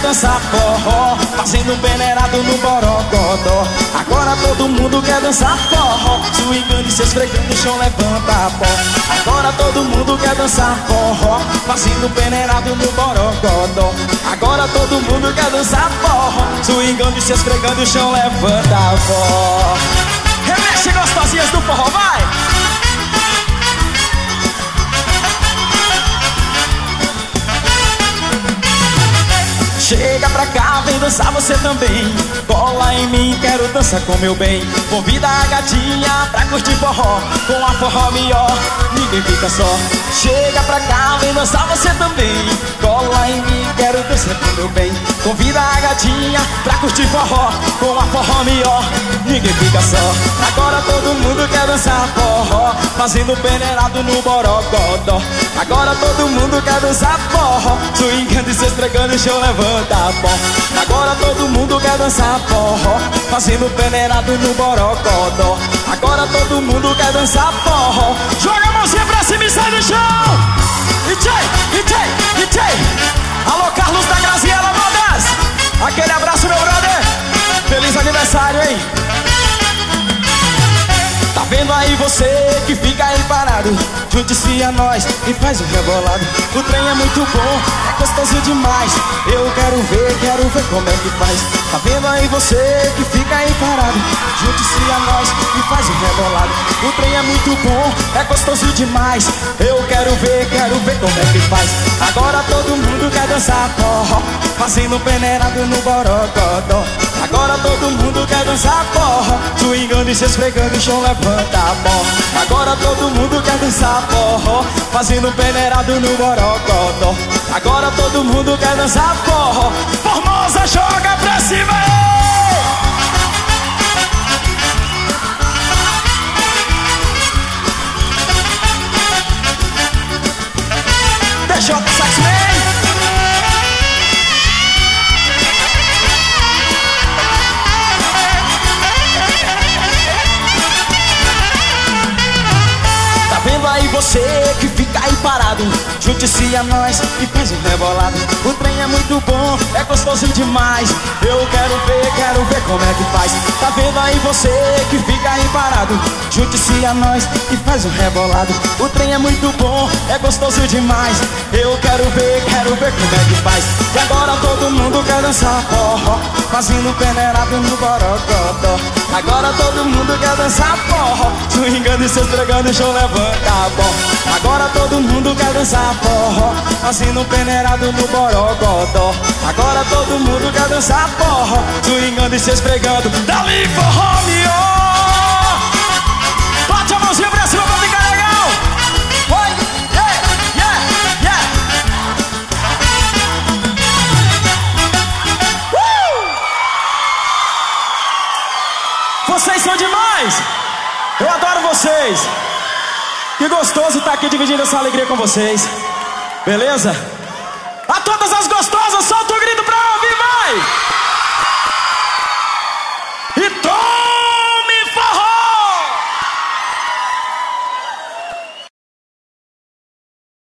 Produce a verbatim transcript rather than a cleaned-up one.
dançar forró, fazendo peneirado no borogodó. Agora todo mundo quer dançar forró, swingando e se esfregando, o chão levanta a pó. Agora todo mundo quer dançar forró, fazendo peneirado no borogodó. Agora todo mundo quer dançar forró, swingando e se esfregando, o chão levanta a pó. Remexe gostosinhas do forró, vai! Chega pra cá, vem dançar você também. Cola em mim, quero dançar com meu bem. Convida a gatinha pra curtir forró, com a forró melhor, ninguém fica só. Chega pra cá, vem dançar você também. Cola em mim, quero dançar com meu bem. Convida a gatinha pra curtir forró, com a forró melhor, ninguém fica só. Agora todo mundo quer dançar forró, fazendo peneirado no borogodó. Agora todo mundo quer dançar forró, swingando e se esfregando, o chão levanta a pó. Agora todo mundo quer dançar forró, fazendo peneirado no borogodó. Agora todo mundo quer dançar forró. Joga a mãozinha pra cima e sai do chão. D J, D J, D J. Alô, Carlos da Graziela Modas. Aquele abraço, meu brother. Feliz aniversário, hein? Tá vendo aí você que fica aí parado? Junte-se a nós e faz o rebolado. O trem é muito bom, é gostoso demais. Eu quero ver, quero ver como é que faz. Tá vendo aí você que fica aí parado? Junte-se a nós e faz o rebolado. O trem é muito bom, é gostoso demais. Eu quero ver, quero ver como é que faz. Agora todo mundo quer dançar forró, fazendo peneirado no borogodó. Agora todo mundo quer dançar forró, swingando e se esfregando, o chão levanta a pó. Agora todo mundo quer dançar forró, fazendo peneirado no borogodó. Agora todo mundo quer dançar forró. Formosa, joga pra cima! D J Saxman. Vendo aí você que fica aí parado? Junte-se a nós e faz um rebolado. O trem é muito bom, é gostoso demais. Eu quero ver, quero ver como é que faz. Tá vendo aí você que fica aí parado? Junte-se a nós e faz um rebolado. O trem é muito bom, é gostoso demais. Eu quero ver, quero ver como é que faz. E agora todo mundo quer dançar forró, fazendo peneirado no borogodó. Agora todo mundo quer dançar forró, swingando e se esfregando, o chão levanta a pó. Agora todo mundo quer dançar forró, fazendo peneirado no borogodó. Agora todo mundo quer dançar forró, swingando e se esfregando. Dali forró melhor. Bate a mãozinha pra cima pra ficar legal. Oi, yeah, yeah, yeah. Uh! Vocês são demais. Eu adoro vocês. Que gostoso estar aqui dividindo essa alegria com vocês. Beleza? A todas as gostosas, solta o grito pra ouvir, vai!